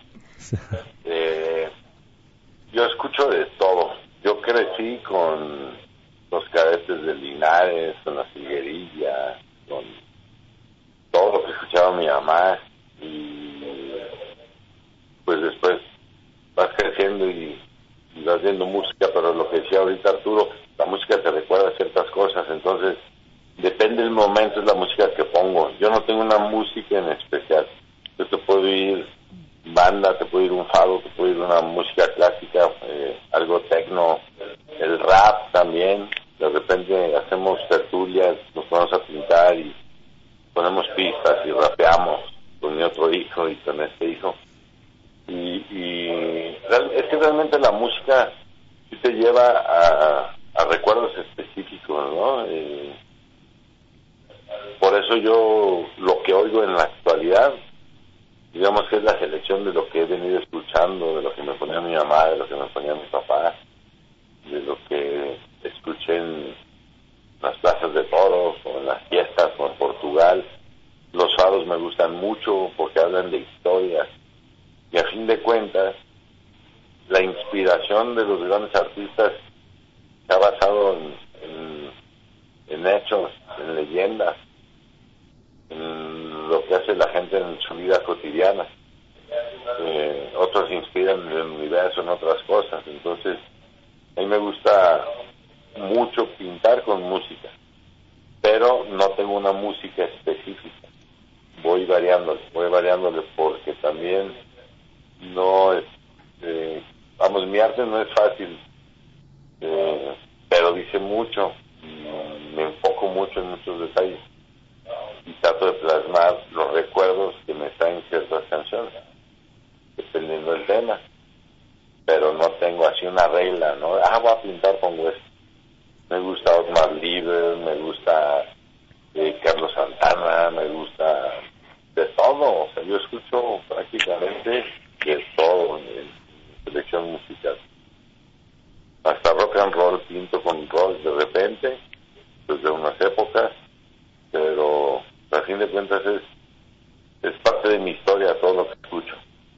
eh, yo escucho de todo. Yo crecí con los Cadetes de Linares, con la Figuerilla, con todo lo que escuchaba mi mamá, y pues después vas creciendo y, y vas viendo música, pero lo que decía ahorita Arturo, la música te recuerda ciertas cosas, entonces depende del momento, es la música que pongo. Yo no tengo una música en especial. Yo te puedo ir banda, te puedo ir un fado, te puedo ir una música clásica, eh, algo tecno, el rap también. De repente hacemos tertulias, nos ponemos a pintar y ponemos pistas y rapeamos con mi otro hijo y con este hijo. Y, y es que realmente la música sí te lleva a, a recuerdos específicos, ¿no? Eh, por eso yo lo que oigo en la actualidad, digamos que es la selección de lo que he venido escuchando, de lo que me ponía mi mamá, de lo que me ponía mi papá, de lo que escuché en las plazas de toros o en las fiestas o en Portugal. Los fados me gustan mucho porque hablan de historias. Y a fin de cuentas, la inspiración de los grandes artistas se ha basado en, en, en hechos, en leyendas, en lo que hace la gente en su vida cotidiana. Eh, otros se inspiran en el universo, en otras cosas. Entonces, a mí me gusta mucho pintar con música, pero no tengo una música específica. Voy variándole, voy variándole porque también no es, eh, vamos, mi arte no es fácil, eh, pero dice mucho, y me enfoco mucho en muchos detalles y trato de plasmar los recuerdos que me traen ciertas canciones, dependiendo del tema, pero no tengo así una regla, ¿no? Ah, voy a pintar con esto. Me gusta Otmar Lieber, me gusta eh, Carlos Santana, me gusta de todo, o sea, yo escucho prácticamente de todo en selección musical. Hasta rock and roll pinto con rock de repente, desde unas épocas, pero a fin de cuentas es, es parte de mi historia todo lo que escucho.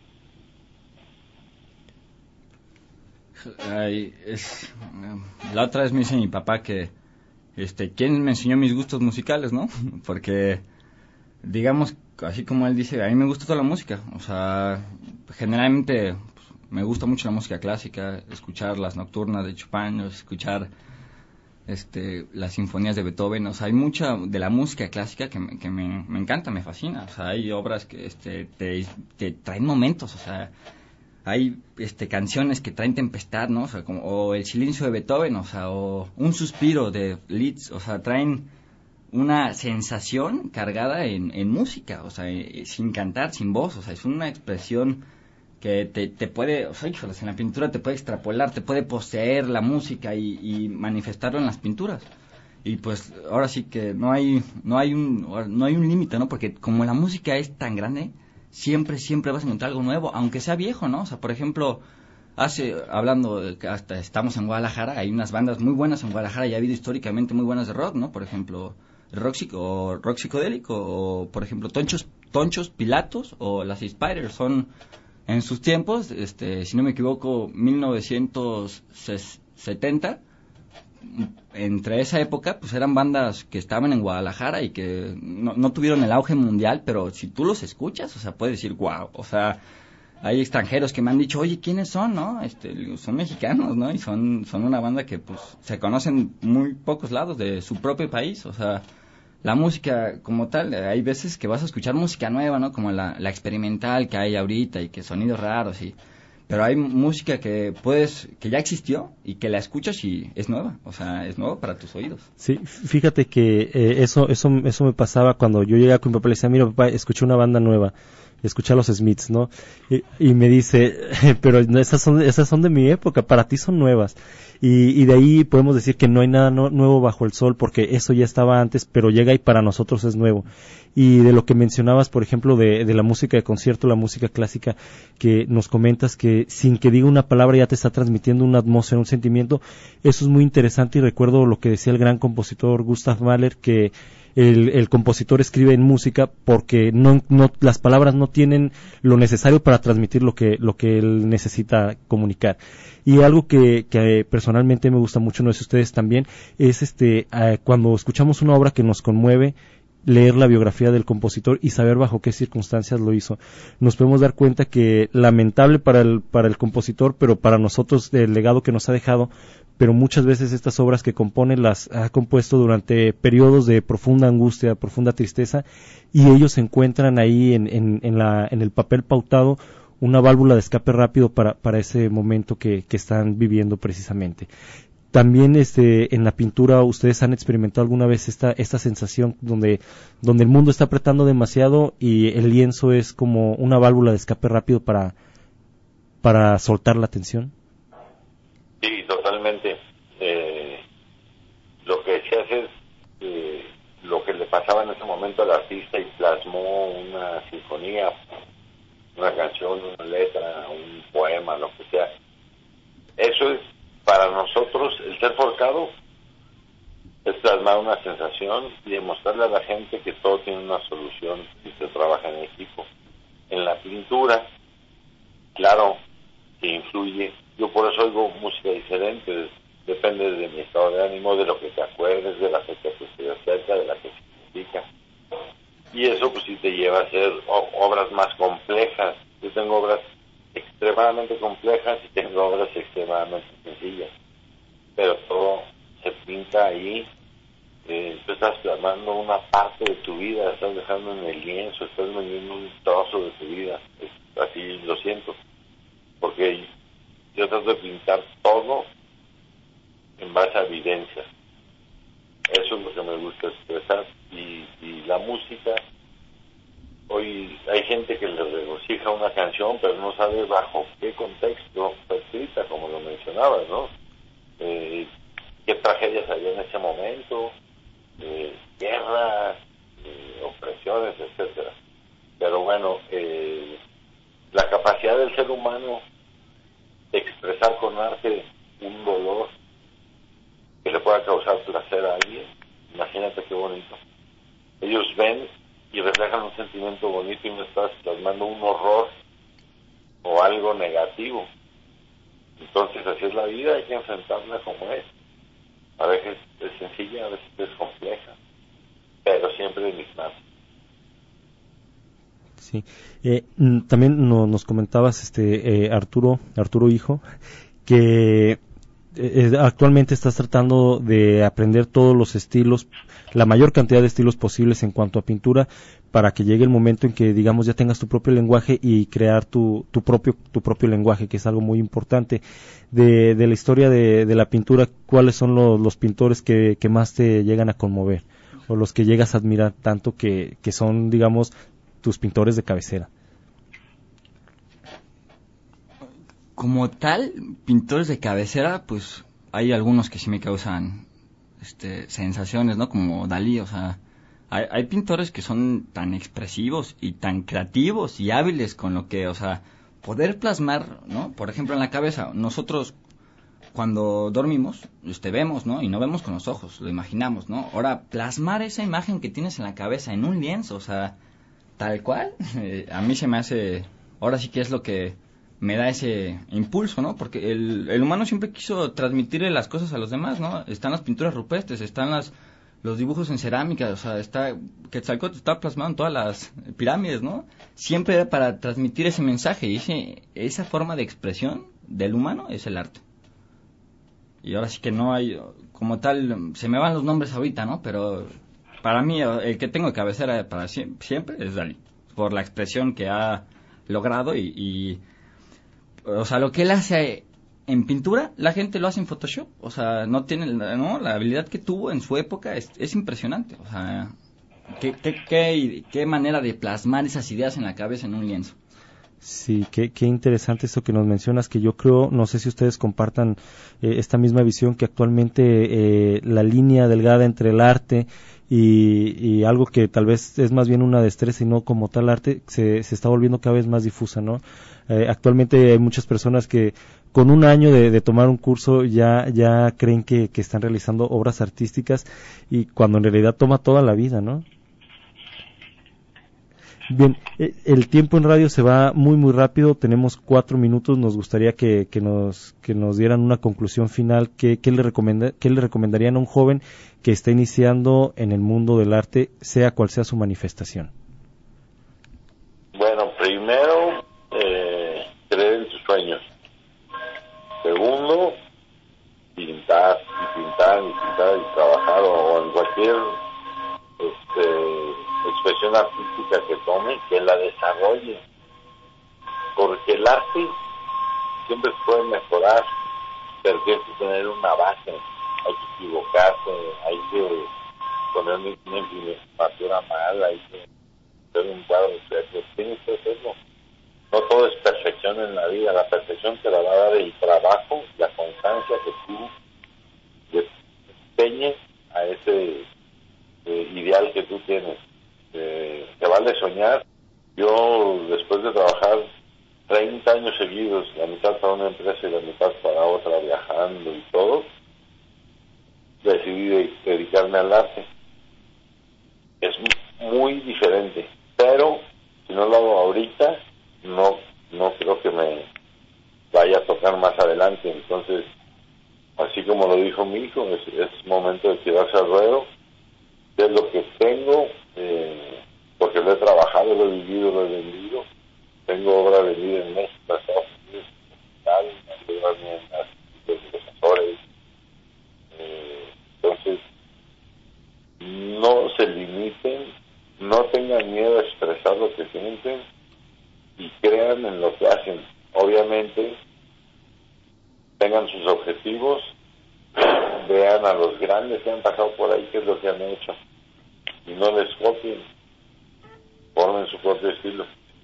Ay, es, la otra vez me dice mi papá que este, ¿quién me enseñó mis gustos musicales, no? Porque digamos, así como él dice, a mí me gusta toda la música, o sea, generalmente pues, me gusta mucho la música clásica, escuchar las nocturnas de Chopin, escuchar este, las sinfonías de Beethoven, o sea, hay mucha de la música clásica que, me, que me, me encanta, me fascina, o sea, hay obras que este, te, te traen momentos, o sea, hay este, canciones que traen tempestad, ¿no? O sea, como, o El silencio de Beethoven, o sea, o Un suspiro de Liszt, o sea, traen una sensación cargada en, en música, o sea, eh, sin cantar, sin voz, o sea, es una expresión que te, te puede, o sea, híjoles, en la pintura te puede extrapolar, te puede poseer la música y, y manifestarlo en las pinturas. Y pues ahora sí que no hay no hay un no hay un límite, ¿no? Porque como la música es tan grande, siempre siempre vas a encontrar algo nuevo, aunque sea viejo, ¿no? O sea, por ejemplo, hace hablando de que hasta estamos en Guadalajara, hay unas bandas muy buenas en Guadalajara y ha habido históricamente muy buenas de rock, ¿no? Por ejemplo, rock, o rock psicodélico, o por ejemplo Tonchos Tonchos Pilatos o las Spiders, son en sus tiempos, este, si no me equivoco, mil novecientos setenta, entre esa época, pues eran bandas que estaban en Guadalajara y que no, no tuvieron el auge mundial, pero si tú los escuchas, o sea, puedes decir, wow, o sea, hay extranjeros que me han dicho, oye, ¿quiénes son, no? Este, son mexicanos, ¿no? Y son, son una banda que, pues, se conocen en muy pocos lados de su propio país, o sea, la música como tal, hay veces que vas a escuchar música nueva, ¿no? Como la, la experimental que hay ahorita y que sonidos raros y... Pero hay música que puedes, que ya existió y que la escuchas y es nueva, o sea, es nuevo para tus oídos.
Sí, fíjate que eh, eso, eso, eso me pasaba cuando yo llegué con mi papá y le decía, mira papá, escuché una banda nueva, escuché a los Smiths, ¿no? Y, y me dice, pero esas son, esas son de mi época, para ti son nuevas. Y, y de ahí podemos decir que no hay nada no, nuevo bajo el sol, porque eso ya estaba antes, pero llega y para nosotros es nuevo. Y de lo que mencionabas, por ejemplo, de, de la música de concierto, la música clásica, que nos comentas que sin que diga una palabra ya te está transmitiendo una atmósfera, un sentimiento, eso es muy interesante. Y recuerdo lo que decía el gran compositor Gustav Mahler, que el, el compositor escribe en música porque no, no, las palabras no tienen lo necesario para transmitir lo que, lo que él necesita comunicar. Y algo que, que personalmente me gusta mucho, no sé si ustedes también, es este, eh, cuando escuchamos una obra que nos conmueve, leer la biografía del compositor y saber bajo qué circunstancias lo hizo. Nos podemos dar cuenta que lamentable para el, para el compositor, pero para nosotros el legado que nos ha dejado, pero muchas veces estas obras que compone las ha compuesto durante periodos de profunda angustia, profunda tristeza, y ellos se encuentran ahí en, en, en, la, en el papel pautado una válvula de escape rápido para, para ese momento que, que están viviendo precisamente. También este, en la pintura, ¿ustedes han experimentado alguna vez esta, esta sensación donde, donde el mundo está apretando demasiado y el lienzo es como una válvula de escape rápido para, para soltar la tensión?
Sí, totalmente. Eh, lo que se hace es eh, lo que le pasaba en ese momento al artista y plasmó una sinfonía, una canción, una letra, un poema, lo que sea. Eso es, para nosotros, el ser forjado es plasmar una sensación y demostrarle a la gente que todo tiene una solución si se trabaja en equipo. En la pintura, claro, que influye. Yo por eso oigo música diferente, depende de mi estado de ánimo, de lo que te acuerdes, de la fecha que esté cerca, de la que significa. Y eso pues sí te lleva a hacer o- obras más complejas. Yo tengo obras extremadamente complejas y tengo obras extremadamente sencillas, pero todo se pinta ahí. Eh, tú estás plasmando una parte de tu vida, estás dejando en el lienzo, estás vendiendo un trozo de tu vida. Es, así lo siento, porque yo trato de pintar todo en base a evidencias. Eso es lo que me gusta expresar. Y, y la música, hoy hay gente que le regocija una canción, pero no sabe bajo qué contexto fue escrita, como lo mencionabas, ¿no? Eh, qué tragedias había en ese momento, eh, guerras, eh, opresiones, etcétera. Pero bueno, eh, la capacidad del ser humano de expresar con arte un dolor que le pueda causar placer a alguien, imagínate qué bonito. Ellos ven y reflejan un sentimiento bonito y no estás plasmando un horror o algo negativo. Entonces así es la vida, hay que enfrentarla como es. A veces es sencilla, a veces es compleja, pero siempre enigmática.
Sí. Eh, también no, nos comentabas, este eh, Arturo, Arturo hijo, que eh, actualmente estás tratando de aprender todos los estilos, la mayor cantidad de estilos posibles en cuanto a pintura, para que llegue el momento en que, digamos, ya tengas tu propio lenguaje y crear tu, tu propio tu propio lenguaje, que es algo muy importante. De, de la historia de, de la pintura, ¿cuáles son los, los pintores que, que más te llegan a conmover? O los que llegas a admirar tanto que, que son, digamos, tus pintores de cabecera.
Como tal, pintores de cabecera, pues hay algunos que sí me causan este, sensaciones, ¿no? Como Dalí, o sea, hay, hay pintores que son tan expresivos y tan creativos y hábiles con lo que, o sea, poder plasmar, ¿no? Por ejemplo, en la cabeza, nosotros cuando dormimos, este, vemos, ¿no? Y no vemos con los ojos, lo imaginamos, ¿no? Ahora, plasmar esa imagen que tienes en la cabeza en un lienzo, o sea, tal cual, eh, a mí se me hace, ahora sí que es lo que me da ese impulso, ¿no? Porque el, el humano siempre quiso transmitirle las cosas a los demás, ¿no? Están las pinturas rupestres, están las los dibujos en cerámica, o sea, está Quetzalcóatl está plasmado en todas las pirámides, ¿no? Siempre era para transmitir ese mensaje y ese, esa forma de expresión del humano es el arte. Y ahora sí que no hay, como tal, se me van los nombres ahorita, ¿no? Pero para mí el que tengo de cabecera para siempre, siempre es Dalí, por la expresión que ha logrado y, y o sea, lo que él hace en pintura, la gente lo hace en Photoshop. O sea, no tiene, ¿no? La habilidad que tuvo en su época es, es impresionante. O sea, ¿qué, qué, qué, qué manera de plasmar esas ideas en la cabeza en un lienzo.
Sí, qué, qué interesante esto que nos mencionas, que yo creo, no sé si ustedes compartan eh, esta misma visión, que actualmente eh, la línea delgada entre el arte y, y algo que tal vez es más bien una destreza y no como tal arte, se, se está volviendo cada vez más difusa, ¿no? Eh, actualmente hay muchas personas que con un año de, de tomar un curso ya ya creen que, que están realizando obras artísticas, y cuando en realidad toma toda la vida, ¿no? Bien, el tiempo en radio se va muy muy rápido, tenemos cuatro minutos, nos gustaría que, que nos que nos dieran una conclusión final. ¿Qué, qué le recomenda, qué le recomendarían a un joven que está iniciando en el mundo del arte, sea cual sea su manifestación?
Bueno, primero, eh, creer en tus sueños. Segundo, pintar, y pintar, y pintar, y trabajar, o en cualquier este, expresión artística que tome, que la desarrolle. Porque el arte siempre se puede mejorar, pero tienes que tener una base, hay que equivocarse, hay que poner una imprimatura mal, hay que hacer un cuadro de tienes que hacerlo. No todo es perfección en la vida, la perfección te la va a dar el trabajo, la constancia que tú empeñes a ese eh, ideal que tú tienes. Eh, te vale soñar. Yo, después de trabajar treinta años seguidos, la mitad para una empresa y la mitad para otra, viajando y todo, decidí de dedicarme al arte. Es muy diferente, pero si no lo hago ahorita, no no creo que me vaya a tocar más adelante. Entonces, así como lo dijo mi hijo, es, es momento de tirarse al ruedo, que es lo que tengo, eh, porque lo he trabajado, lo he vivido, lo he vendido. Tengo obra vendida en México, en Estados Unidos, en los asesores. Eh, entonces, no se limiten, no tengan miedo a expresar lo que sienten y crean en lo que hacen. Obviamente, tengan sus objetivos, vean a los grandes que han pasado por ahí, qué es lo que han hecho, y no les copien, formen su propio estilo,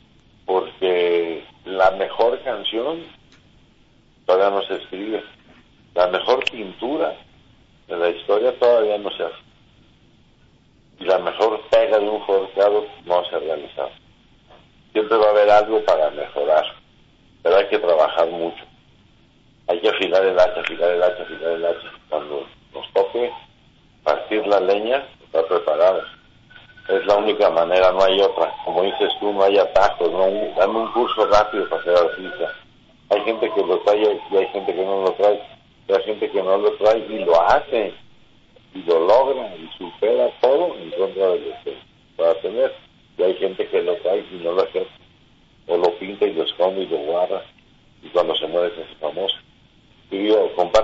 porque la mejor canción todavía no se escribe, la mejor pintura de la historia todavía no se hace, y la mejor pega de un forjado no se ha realizado. Siempre va a haber algo para mejorar, pero hay que trabajar mucho. Hay que afilar el hacha, afilar el hacha, afilar el hacha. Cuando nos toque partir la leña, estar preparados. Es la única manera, no hay otra. Como dices tú, no hay atajos, no hay, dame un curso rápido para ser artista. Hay gente que lo trae y hay gente que no lo trae. Hay gente que no lo trae y lo hace, y lo logra, y supera todo en contra de lo que va a tener. Y hay gente que lo trae y no lo hace, o lo pinta y lo esconde y lo guarda, y cuando se muere se hace famoso. Y yo, compartan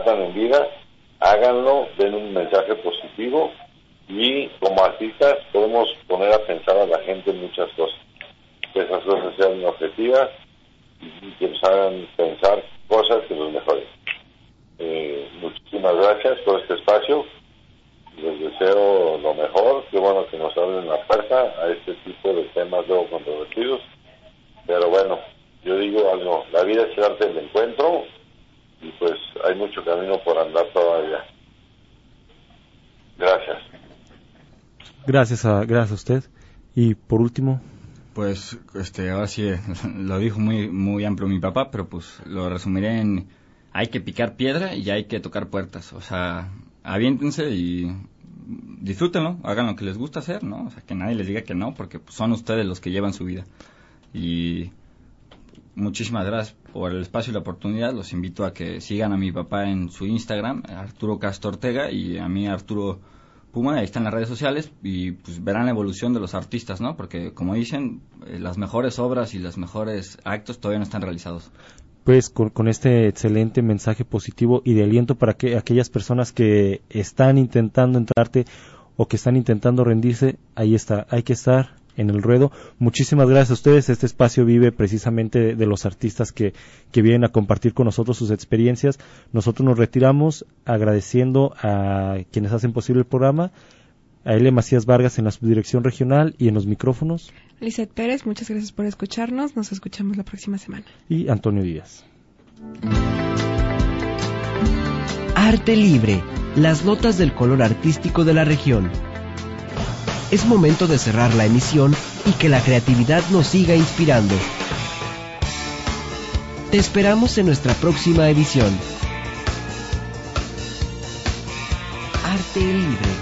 compartan en vida, háganlo, den un mensaje positivo y como artistas podemos poner a pensar a la gente en muchas cosas, que esas cosas sean objetivas y que nos hagan pensar cosas que nos mejoren. Eh, muchísimas gracias por este espacio, les deseo lo mejor, qué bueno que nos abren la puerta a este tipo de temas luego controvertidos, pero bueno, yo digo algo, la vida es el arte del encuentro y pues hay mucho camino por andar todavía. Gracias.
Gracias a, gracias a usted. Y por último...
Pues, este, ahora sí, lo dijo muy, muy amplio mi papá, pero pues lo resumiré en: hay que picar piedra y hay que tocar puertas. O sea, aviéntense y disfrútenlo, hagan lo que les gusta hacer, ¿no? O sea, que nadie les diga que no, porque pues, son ustedes los que llevan su vida. Y muchísimas gracias por el espacio y la oportunidad. Los invito a que sigan a mi papá en su Instagram, Arturo Castro Ortega, y a mí, Arturo Puma, ahí están las redes sociales, y pues verán la evolución de los artistas, ¿no? Porque, como dicen, eh, las mejores obras y los mejores actos todavía no están realizados.
Pues con, con este excelente mensaje positivo y de aliento para que aquellas personas que están intentando entrarte o que están intentando rendirse, ahí está, hay que estar en el ruedo. Muchísimas gracias a ustedes. Este espacio vive precisamente de, de los artistas que, que vienen a compartir con nosotros sus experiencias. Nosotros nos retiramos agradeciendo a quienes hacen posible el programa, a L. Macías Vargas en la subdirección regional y en los micrófonos.
Lizeth Pérez, muchas gracias por escucharnos. Nos escuchamos la próxima semana.
Y Antonio Díaz.
Arte Libre, las notas del color artístico de la región. Es momento de cerrar la emisión y que la creatividad nos siga inspirando. Te esperamos en nuestra próxima edición. Arte Libre.